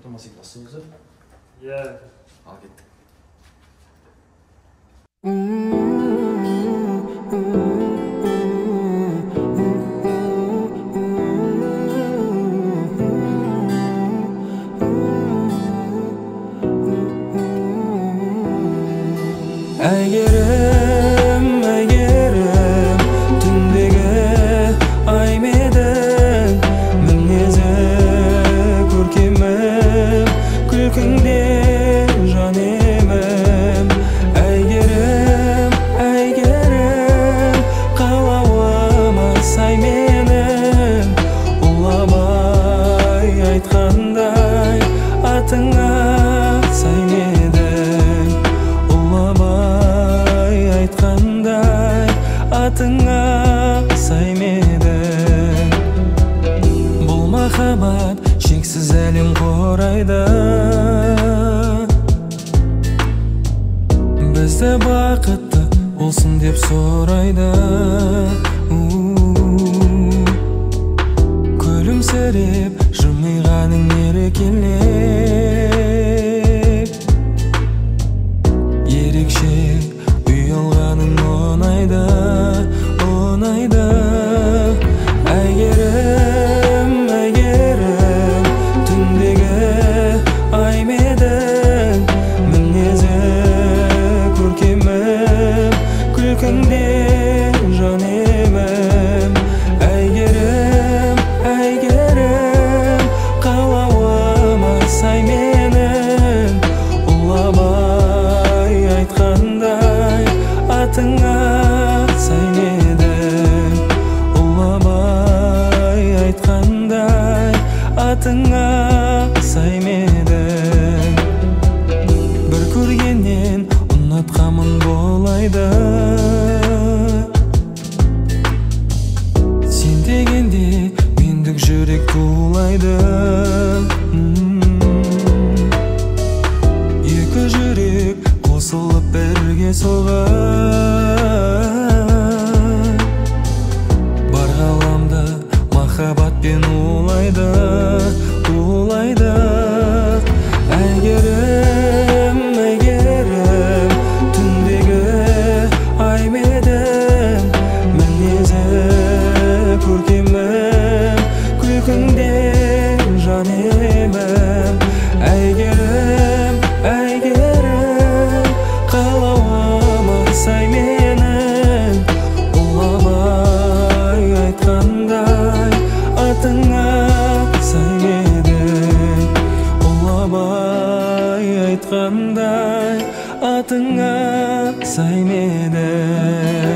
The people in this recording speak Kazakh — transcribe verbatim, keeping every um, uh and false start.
фотомасек басыңыздар. Иә. Ал кеттік. Әйгерім, әйгерім, түндегі ай менің мінезі көркемім, күлкіңде жан емім. Әйгерім, әйгерім, қалауыма сай менің, ұлабай айтқандай атыңа сай менің. Ұлабай айтқандай атыңа сай менің. Бұл махаббат шексіз әлем қорайды, бізді бақытты болсын деп сұрайды. Күлімсіреп жымиғаның ерекелеп, ерекше ұялғаның ұнайды, ұнайды. Әйгерім, әйгерім, түндегі ай менің мінезі көркемім, күлкіңде жан емім. Әйгерім, әйгерім, қалауыма сай менің, ұлабай айтқандай атыңа сай менің. Ұлабай айтқандай атыңа сай менің. Бір көргеннен ұнатқамын болайды, сен дегенде мендік жүрек тулайды. Екі жүрек қосылып бірге соғар, бар ғаламды махаббатпен улайды, улайды. Әйгерім, әйгерім, түндегі ай менің мінезі көркемім, күлкіңде жан емім. Әйгерім, әйгерім, қалауыма сай менің, ұлабай айтқандай атыңа сай менің. Ұлабай айтқандай атыңа сай менің.